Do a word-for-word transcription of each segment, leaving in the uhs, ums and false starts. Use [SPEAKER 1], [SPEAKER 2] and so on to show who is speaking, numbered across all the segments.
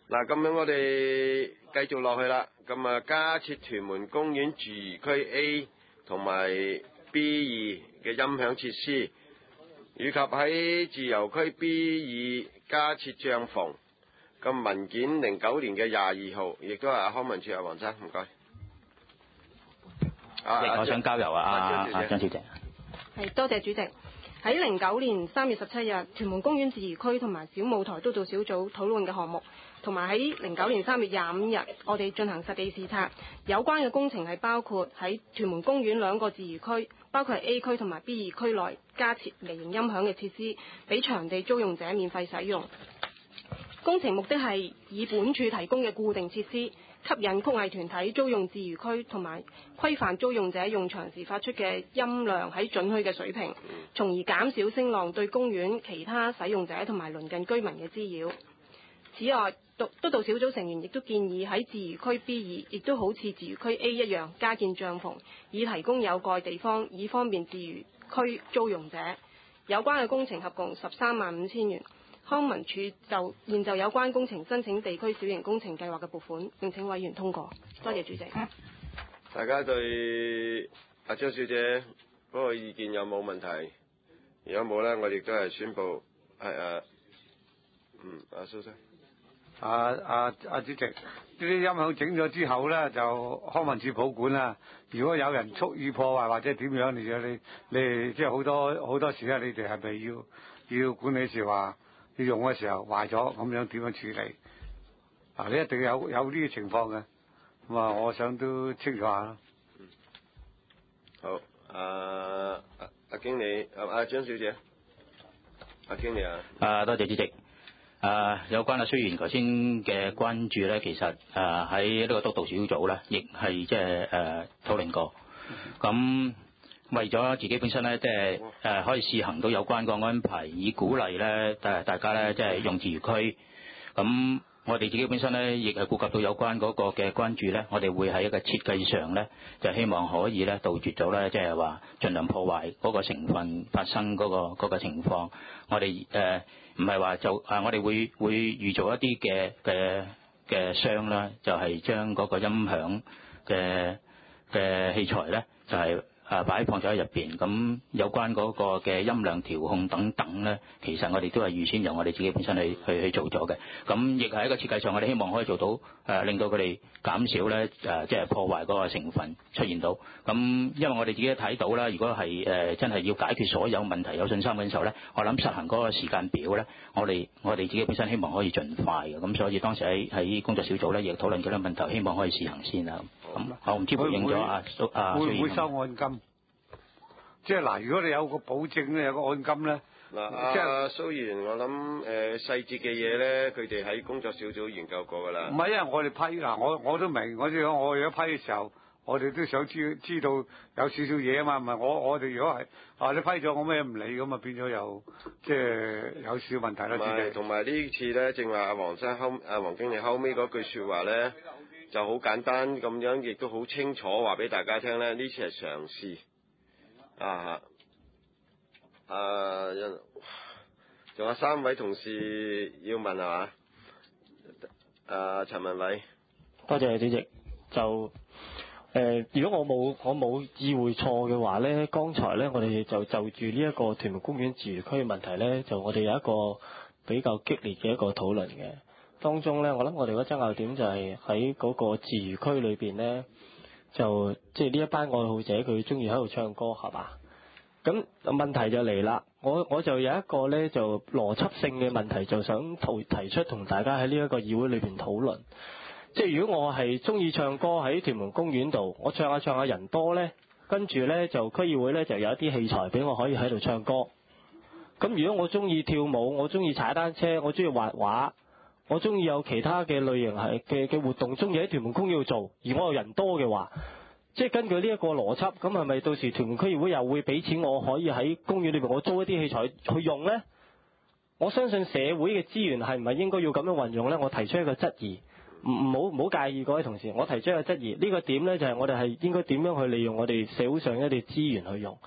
[SPEAKER 1] 嗱，咁樣我哋繼續落去啦。咁啊，加設屯門公園自娛區 A 同埋 B 二嘅音響設施，以及喺自由區 B 二加設帳篷。咁文件零九年嘅廿二號，亦都係阿康文署阿黃生，唔該。
[SPEAKER 2] 啊，我想交由啊啊張小姐。
[SPEAKER 3] 係，多謝主席。喺零九年三月十七日，屯門公園自娛區同埋小舞台督導小組討論嘅項目，同埋喺零九年三月廿五日，我哋進行實地視察。有關嘅工程係包括喺屯門公園兩個自娛區，包括係 A 區同埋 B 二區內加設微型音響嘅設施，俾場地租用者免費使用。工程目的係以本處提供嘅固定設施，吸引曲藝團體租用自娛區，同埋規範租用者用場時發出嘅音量喺准許嘅水平，從而減少聲浪對公園其他使用者同埋鄰近居民嘅滋擾。此外，督督導小組成員亦都建議喺自娛區 B 二，亦都好似自娛區 A 一樣加建帳篷，以提供有蓋地方，以方便自娛區租用者。有關嘅工程合共十三萬五千元。康文署就現就有關工程申請地區小型工程計劃嘅撥款，並請委員通過。多謝主席。
[SPEAKER 1] 大家對阿張小姐嗰個意見有冇問題？如果冇呢，我亦都係宣佈係誒，嗯，阿蘇生。
[SPEAKER 4] 啊啊啊！主席，呢啲音響整咗之後呢，就康文署保管啦。如果有人蓄意破壞或者點樣，你你你即係好多好多時咧，你哋係咪要要管理處話？要用嘅時候壞咗，咁樣點樣處理？啊，你一定有有呢個情況嘅，咁啊，我想都清楚下啦。
[SPEAKER 1] 嗯，好，阿阿阿經理，阿阿張小姐，阿經理啊。
[SPEAKER 2] 啊，多謝主席。啊，有關啊，雖然頭先嘅關注咧，其實啊喺呢個督導小組咧，亦係即係誒討論過。咁為咗自己本身咧，即係誒可以試行到有關個安排，以鼓勵咧誒大家咧，即係用自娛區。咁我哋自己本身咧，亦係顧及到有關嗰個嘅關注咧，我哋會喺一個設計上咧，就希望可以咧杜絕咗咧，即係話盡量破壞嗰個成分發生嗰個嗰個情況。我哋誒唔係話就啊，我哋會會預做一啲嘅嘅嘅箱啦，就係將嗰個音響嘅嘅器材咧，就係啊擺放咗喺入邊。咁有關嗰個嘅音量調控等等咧，其實我哋都係預先由我哋自己本身去去去做咗嘅。咁亦係一個設計上，我哋希望可以做到誒、呃，令到佢哋減少咧誒，即、呃、係、就是、破壞嗰個成分出現到。咁因為我哋自己都睇到啦，如果係誒、呃、真係要解決所有問題有信心嘅時候咧，我諗實行嗰個時間表咧，我哋我哋自己本身希望可以盡快嘅。咁所以當時喺喺工作小組咧，亦討論幾多問題，希望可以試行先啦。咁我唔知回應咗啊蘇啊
[SPEAKER 4] 會唔會收按金？即係嗱，如果你有個保證咧，有個按金咧，
[SPEAKER 1] 嗱，阿蘇議員，我諗誒細節嘅嘢咧，佢哋喺工作小組研究過㗎啦。
[SPEAKER 4] 唔係，因為我哋批嗱，我我都明，我知我哋一批嘅時候，我哋都想知知道有少少嘢啊嘛，唔係我我哋如果係啊你批咗我咩唔理咁啊，變咗又即係有少問題啦。
[SPEAKER 1] 同埋同埋呢次咧，正話阿黃生後阿黃經理後尾嗰句説話咧，就好簡單咁樣，亦都好清楚話俾大家聽咧，呢次係嘗試。啊！啊，仲有三位同事要問係嘛？啊，陳文偉，
[SPEAKER 5] 多謝主席。就誒、呃，如果我冇我冇意會錯嘅話咧，剛才咧我哋就就住呢一個屯門公園自娛區嘅問題咧，就我哋有一個比較激烈嘅一個討論嘅。當中咧，我諗我哋嗰爭拗點就係喺嗰個自娛區裏邊咧。就即係呢一班愛好者，佢中意喺度唱歌係嘛？咁問題就嚟啦，我我就有一個咧就邏輯性嘅問題，就想提提出同大家喺呢一個議會裏邊討論。即係如果我係中意唱歌喺屯門公園度，我唱下唱下人多咧，跟住咧就區議會咧就有一啲器材俾我可以喺度唱歌。咁如果我中意跳舞，我中意踩單車，我中意畫畫，我中意有其他嘅類型係嘅嘅活動，中意喺屯門公園度做，而我又人多嘅話，即係根據呢一個邏輯，咁係咪到時屯門區議會又會俾錢我可以喺公園裏邊我租一啲器材去用呢？我相信社會嘅資源係唔係應該要咁樣運用呢？我提出一個質疑，唔唔好唔好介意各位同事，我提出一個質疑，呢個點呢，就係我哋係應該點樣去利用我哋社會上一啲資源去用。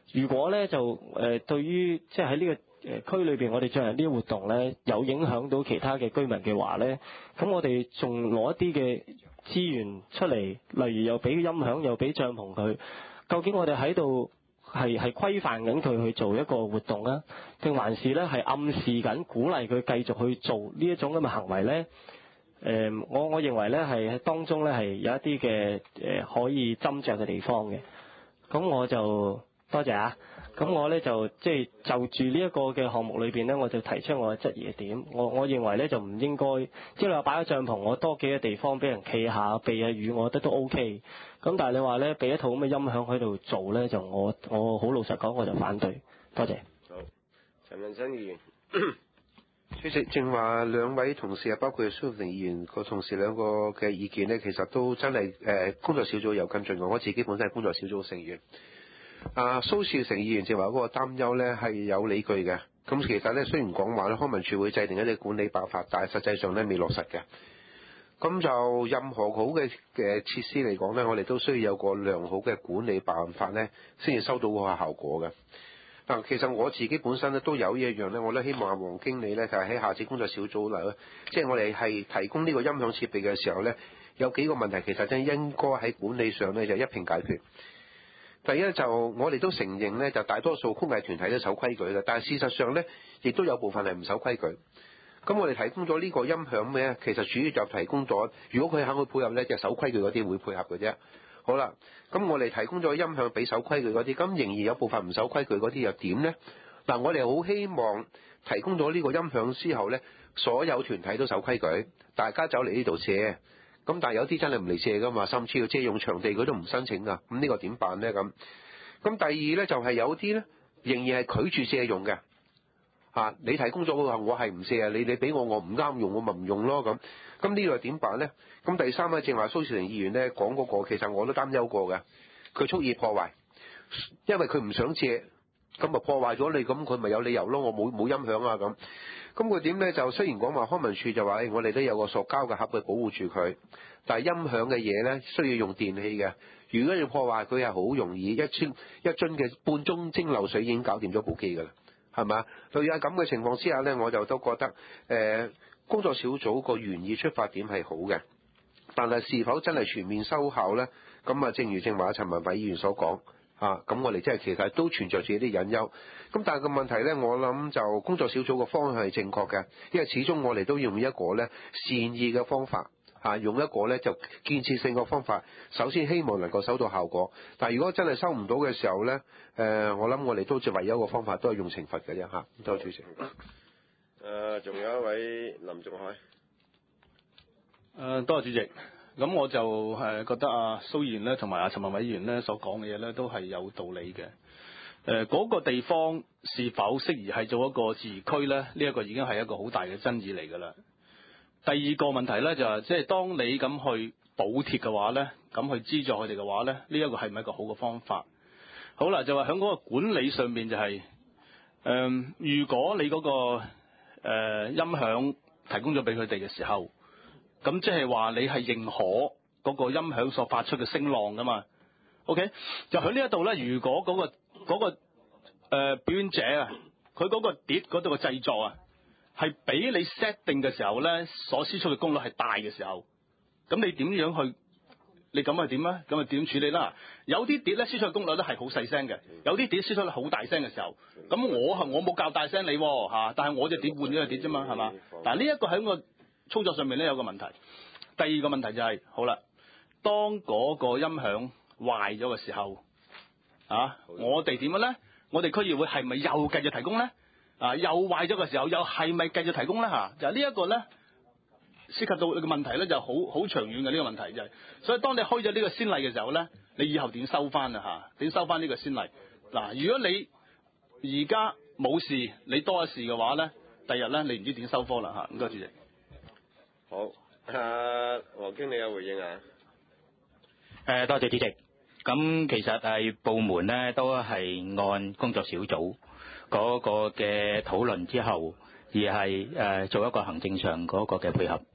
[SPEAKER 5] 如果咧就誒、呃、對於即係喺呢個誒區裏邊，我哋進行呢啲活動咧，有影響到其他嘅居民嘅話咧，咁我哋仲攞一啲嘅資源出嚟，例如又俾音響，又俾帳篷佢，究竟我哋喺度係係規範緊佢去做一個活動啊，定還是咧係暗示緊鼓勵佢繼續去做呢一種咁嘅行為咧？誒、呃，我我認為咧係當中咧係有一啲嘅誒可以斟酌嘅地方嘅。咁我就多謝啊。咁我咧就即係就住呢一個嘅項目裏邊咧，我就提出我嘅質疑嘅點。我我認為咧就唔應該，即係你話擺咗帳篷，我多幾個地方俾人企下避下雨，我覺得都 O K。咁但係你話咧俾一套咁嘅音響喺度做咧，就我我好老實講，我就反對。多謝。
[SPEAKER 1] 好，陳文新議員。
[SPEAKER 6] 主席，正話兩位同事啊，包括蘇耀庭議員個同事兩個嘅意見呢，其實都真係誒、呃、工作小組有跟進過，我自己本身係工作小組成員。啊，蘇兆成議員正話嗰個擔憂呢係有理據嘅。咁其實呢，雖然講話咧，康文署會制定一啲管理辦法，但係實際上呢未落實嘅。咁就任何好嘅嘅設施嚟講呢，我哋都需要有個良好嘅管理辦法呢，先至收到嗰個效果嘅。嗱，其實我自己本身咧都有呢一樣咧，我都希望阿黃經理咧就係喺下次工作小組嚟，即係我哋係提供呢個音響設備嘅時候咧，有幾個問題其實真係應該喺管理上咧就一併解決。第一就我哋都承認咧，就大多數工藝團體都守規矩嘅，但係事實上咧，亦都有部分係唔守規矩。咁我哋提供咗呢個音響咧，其實主要就提供咗，如果佢肯去配合咧，就守規矩嗰啲會配合嘅啫。好啦，咁我哋提供咗音響俾守規矩嗰啲，咁仍然有部分唔守規矩嗰啲又點呢？嗱，我哋好希望提供咗呢個音響之後呢，所有團體都守規矩，大家走嚟呢度借。咁但係有啲真係唔嚟借噶嘛，甚至要借用場地佢都唔申請噶，咁呢個點辦呢？咁咁第二呢，就係有啲呢，仍然係拒絕借用嘅。啊！你提供咗嘅話，我係唔借啊！你你俾我，我唔啱用，我咪唔用咯咁。咁呢個點辦呢？咁第三咧，正話蘇兆庭議員咧講嗰個，其實我都擔憂過嘅。佢蓄意破壞，因為佢唔想借，咁咪破壞咗你，咁佢咪有理由咯。我冇冇音響啊咁。咁佢點咧？就雖然講話康文署就話，誒、哎、我哋都有個塑膠嘅盒去保護住佢，但係音響嘅嘢咧需要用電器嘅。如果要破壞佢係好容易，一樽一樽嘅半樽蒸餾水已經搞掂咗部機㗎啦。係嘛？對於咁嘅情況之下呢，我就都覺得誒、呃、工作小組個原意出發點係好嘅，但係是否真係全面收效呢？咁啊，正如正話陳文偉議員所講嚇，咁、啊、我哋真係其實都存在住啲隱憂。咁但係個問題呢，我諗就工作小組個方向係正確嘅，因為始終我哋都要用一個呢善意嘅方法。啊，用一個咧就建設性嘅方法，首先希望能夠收到效果。但係如果真係收唔到嘅時候咧，誒、呃，我諗我哋都只唯有一個方法，都係用懲罰嘅啫嚇。多謝主席。
[SPEAKER 1] 誒，仲有一位林仲海。
[SPEAKER 7] 誒，多謝主席。咁我就誒覺得阿蘇議員咧，同埋阿陳文偉議員咧所講嘅嘢咧，都係有道理嘅。誒、呃，嗰、那個地方是否適宜係做一個自娛區咧？呢、這、一個已經係一個好大嘅爭議嚟㗎啦。第二個問題咧就係，即係當你咁去補貼嘅話咧，咁去資助佢哋嘅話咧，呢一個係咪一個好嘅方法？好啦，就話喺嗰個管理上面就係、是，誒、呃，如果你嗰、那個誒、呃、音響提供咗俾佢哋嘅時候，咁即係話你係認可嗰個音響所發出嘅聲浪噶嘛 ？OK， 就喺呢一度咧，如果嗰、那個嗰、那個誒、呃、表演者啊，佢嗰個碟嗰度嘅製作啊，係俾你 set 定嘅時候咧，所輸出嘅功率係大嘅時候，咁你點樣去？你咁係點啊？咁係點處理啦？有啲碟咧輸出嘅功率咧係好細聲嘅，有啲碟輸出得好大聲嘅時候，咁我係我冇較大聲你嚇、啊，但係我隻碟換咗個碟啫嘛，係嘛？嗱呢一個喺個操作上面咧有個問題。第二個問題就係、是、好啦，當嗰個音響壞咗嘅時候，啊，我哋點樣咧？我哋區議會係咪又繼續提供咧？啊！又壞咗嘅時候，又係咪繼續提供咧？嚇，就係呢一個咧，涉及到你嘅問題咧，就好好長遠嘅呢個問題就係。所以當你開咗呢個先例嘅時候咧，你以後點收翻啊？嚇，點收翻呢個先例？嗱，如果你而家冇事，你多一事嘅話咧，第日咧你唔知點收科啦嚇。唔該，主席。
[SPEAKER 1] 好，啊，黃經理有回應啊？
[SPEAKER 2] 誒，多謝主席。咁其實係部門咧都係按工作小組嗰個嘅討論之後，而係誒做一個行政上嗰個嘅配合。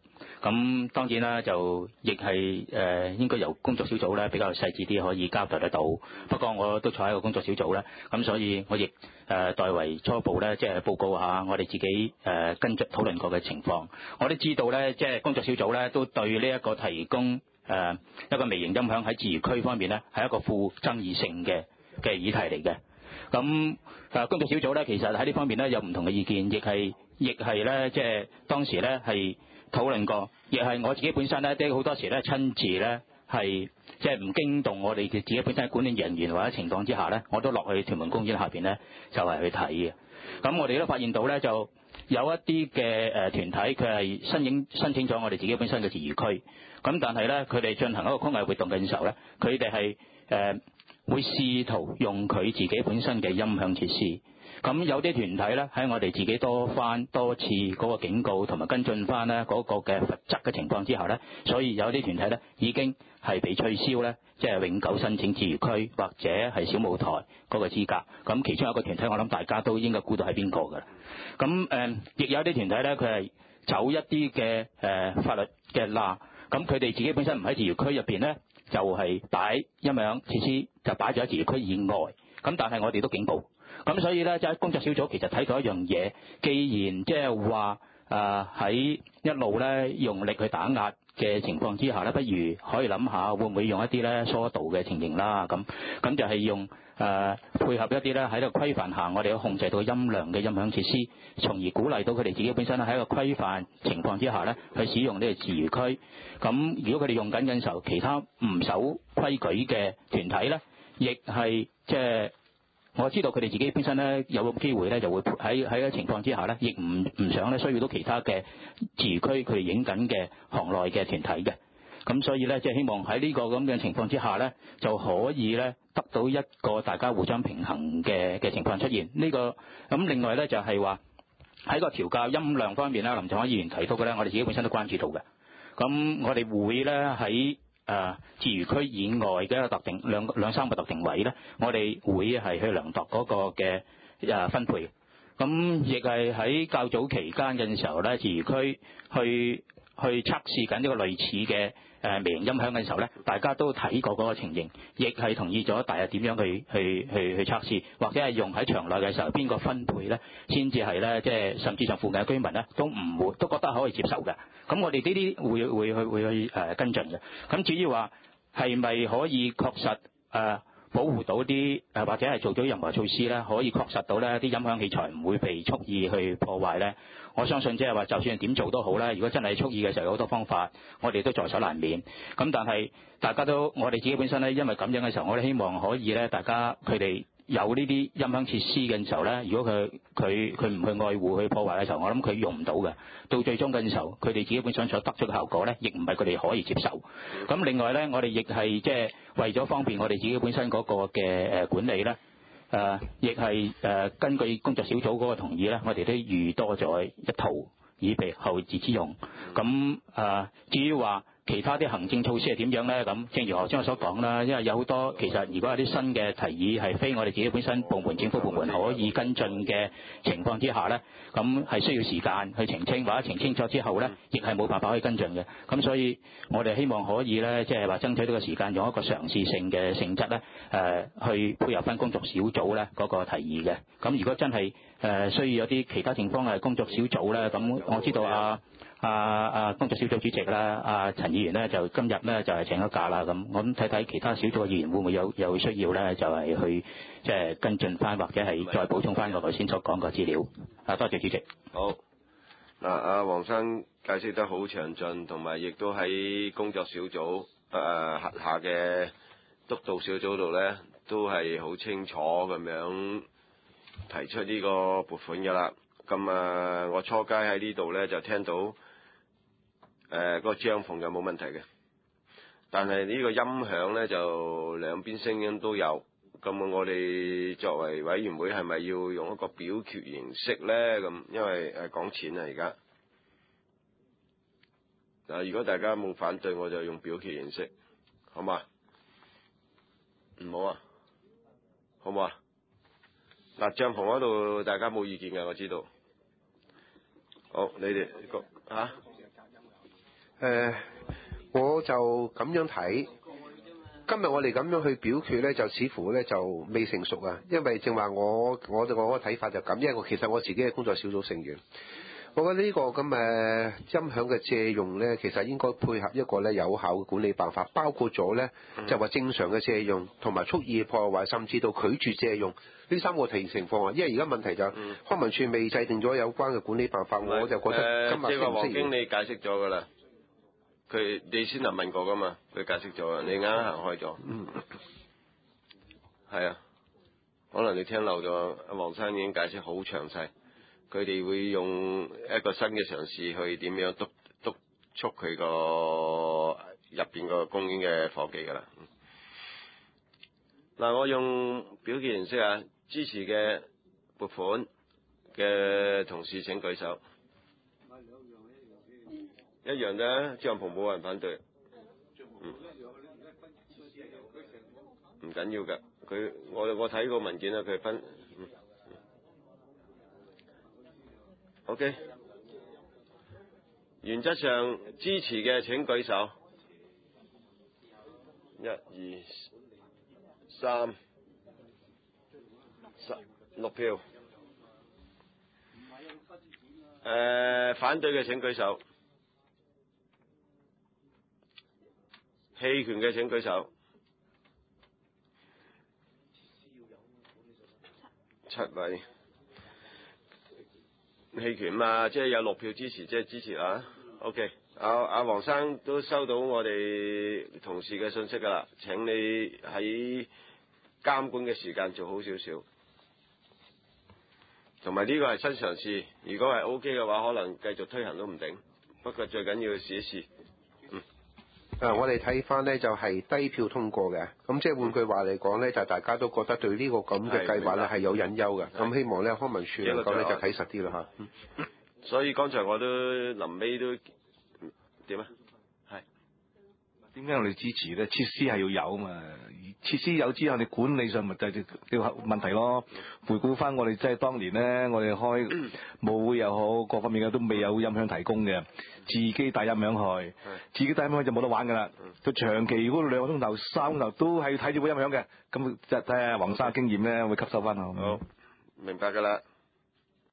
[SPEAKER 2] 咁當然啦，就亦係誒應該由工作小組咧比較細緻啲可以交代得到。不過我都坐喺個工作小組咧，咁所以我亦誒代為初步咧即係報告下我哋自己誒跟進討論過嘅情況。我都知道咧，即係工作小組咧都對呢一個提供誒一個微型音響喺自娛區方面咧係一個富爭議性嘅嘅議題嚟嘅。咁誒工作小組咧其實喺呢方面咧有唔同嘅意見，亦係亦係咧即係當時咧係討論過，亦係我自己本身咧，即係好多時咧親自咧係即係唔驚動我哋自己本身嘅管理人員或者情況之下咧，我都落去屯門公園下邊咧就係、是、去睇嘅。咁我哋都發現到咧，就有一啲嘅誒團體佢係申請申請咗我哋自己本身嘅自娛區，咁但係咧佢哋進行一個空藝活動嘅時候咧，佢哋係誒會試圖用佢自己本身嘅音響設施。咁有啲團體咧喺我哋自己多番多次嗰個警告同埋跟進翻咧嗰個嘅罰則嘅情況之下咧，所以有啲團體咧已經係被取消咧，即係永久申請自娛區或者係小舞台嗰個資格。咁其中一個團體我諗大家都應該估到係邊個㗎啦。咁誒亦有啲團體咧佢係走一啲嘅誒法律嘅罅，咁佢哋自己本身唔喺自娛區入邊咧，就係、是、擺音響設施就擺咗喺自娛區以外。咁但係我哋都警告。咁所以咧，即係工作小組其實睇到一樣嘢，既然即係話誒喺一路咧用力去打壓嘅情況之下咧，不如可以諗下會唔會用一啲咧疏導嘅情形啦。咁咁就係用誒、呃、配合一啲咧喺度規範下，我哋要控制到音量嘅音響設施，從而鼓勵到佢哋自己本身咧喺一個規範情況之下咧去使用呢個自娛區。咁如果佢哋用緊嘅時候，其他唔守規矩嘅團體咧，亦係即係。我知道佢哋自己本身咧有個機會咧就會喺喺個情況之下咧，亦唔唔想咧需要到其他嘅自娛區佢哋影緊嘅行內嘅團體嘅。咁所以咧即係希望喺呢個咁嘅情況之下咧，就可以咧得到一個大家互相平衡嘅嘅情況出現。呢、這個咁另外咧就係話喺個調校音量方面咧，林鄭凱議員提到嘅咧，我哋自己本身都關注到嘅。咁我哋會咧喺誒、呃、自娛區以外嘅一個特定兩兩三個特定位咧，我哋會係去量度嗰個嘅誒、呃、分配。咁亦係喺較早期間嘅時候咧，自娛區去去測試緊呢個類似嘅誒微型音響嘅時候咧，大家都睇過嗰個情形，亦係同意咗大約點樣去去去去測試，或者係用喺場內嘅時候邊個分配咧，先至係咧即係甚至上附近嘅居民咧都唔會都覺得可以接受嘅。咁我哋呢啲會會去會去誒、呃、跟進嘅。咁至於話係咪可以確實誒、呃、保護到啲誒、呃、或者係做咗任何措施咧，可以確實到咧啲音響器材唔會被蓄意去破壞咧？我相信即係話，就算點做都好啦。如果真係蓄意嘅時候，有好多方法，我哋都在所難免。咁但係大家都我哋自己本身咧，因為咁樣嘅時候，我哋希望可以咧，大家佢哋有呢啲音響設施嘅時候咧，如果佢佢佢唔去愛護去破壞嘅時候，我諗佢用唔到嘅。到最終嘅時候，佢哋自己本身所得出嘅效果咧，亦唔係佢哋可以接受。咁另外咧，我哋亦係即係為咗方便我哋自己本身嗰個嘅誒管理咧。誒，亦係誒根據工作小組嗰個同意咧，我哋都預多咗一套以備後置之用。咁誒、呃，至於話其他啲行政措施係點樣咧？咁正如頭先我所講啦，因為有好多其實如果有啲新嘅提議係非我哋自己本身部門政府部門可以跟進嘅情況之下咧，咁係需要時間去澄清，或者澄清咗之後咧，亦係冇辦法可以跟進嘅。咁所以我哋希望可以咧，即係話爭取呢個時間，用一個嘗試性嘅性質咧，誒、呃、去配合翻工作小組咧嗰個提議嘅。咁如果真係誒、呃、需要有啲其他情況嘅工作小組咧，咁我知道啊。啊啊！工作小組主席啦，啊陳議員咧就今日咧就係、是、請咗假啦，咁我諗睇睇其他小組嘅議員會唔會有有需要咧，就係、是、去即係、就是、跟進翻，或者係再補充翻我頭先所講嘅資料。啊，多謝主席。
[SPEAKER 1] 好。嗱，阿黃生解釋得好詳盡，同埋亦都喺工作小組誒、呃、轄下嘅督導小組度咧，都係好清楚咁樣提出呢個撥款㗎啦。咁啊，我初階喺呢度咧就聽到。誒、呃，嗰個帳篷就冇問題嘅，但係呢個音響咧就兩邊聲音都有，咁我哋作為委員會係咪要用一個表決形式咧？咁因為誒講錢啊而家，嗱如果大家冇反對，我就用表決形式，好嘛？唔好啊，好唔好啊？嗱帳篷嗰度大家冇意見嘅，我知道。好，你哋個嚇？
[SPEAKER 6] 呃，我就咁樣睇。今日我哋咁樣去表決咧，就似乎咧就未成熟啊。因為正話我我我個睇法就咁，因為我其實我自己嘅工作小組成員，我覺得呢個咁嘅音響嘅借用咧，其實應該配合一個咧有效嘅管理辦法，包括咗咧就話正常嘅借用，同埋蓄意破壞，甚至到拒絕借用呢三個情情況啊。因為而家問題就
[SPEAKER 1] 嗯、
[SPEAKER 6] 康文署未制定咗有關嘅管理辦法，我就覺得今日
[SPEAKER 1] 即係話黃
[SPEAKER 6] 適唔適宜
[SPEAKER 1] 經理解釋咗㗎啦。佢你先嚟問過噶嘛？佢解釋咗，你啱啱行開咗。嗯，係啊，可能你聽漏咗。阿黃生已經解釋好詳細，佢哋會用一個新嘅嘗試去點樣督督促佢個入邊個公園嘅伙計㗎啦。嗱，我用表決形式啊，支持嘅撥款嘅同事請舉手。一樣啫，張鵬冇人反對，嗯，唔緊要㗎，佢我我睇個文件啦，佢分，嗯嗯，OK，原則上支持嘅請舉手，一二三，十六票，誒、呃、反對嘅請舉手。棄權嘅請舉手，七位棄權嘛，即係有六票支持，即係支持啦。OK，阿阿黃生都收到我哋同事嘅信息㗎啦，請你喺監管嘅時間做好少少，同埋呢個係新嘗試，如果係 OK 嘅話，可能繼續推行都唔定，不過最緊要試一試。
[SPEAKER 6] 啊！我哋睇翻呢就係低票通過嘅，咁即係換句話嚟講呢，就大家都覺得對呢個咁嘅計劃呢係有隱憂嘅，咁希望呢康文署能夠呢就睇實啲啦嚇。
[SPEAKER 1] 所以剛才我都臨尾都點啊？係
[SPEAKER 8] 點解我哋支持咧？設施係要有啊嘛，設施有之後，你管理上咪就係啲問題咯。回顧翻我哋即係當年咧，我哋開舞會又好，各方面嘅都未有音響提供嘅，自己帶音響去，自己帶音響就冇得玩噶啦。到長期如果兩個鐘頭、三個鐘頭都係要睇住部音響嘅，咁就睇下黃生經驗咧會吸收翻好。
[SPEAKER 1] 好，明白噶啦。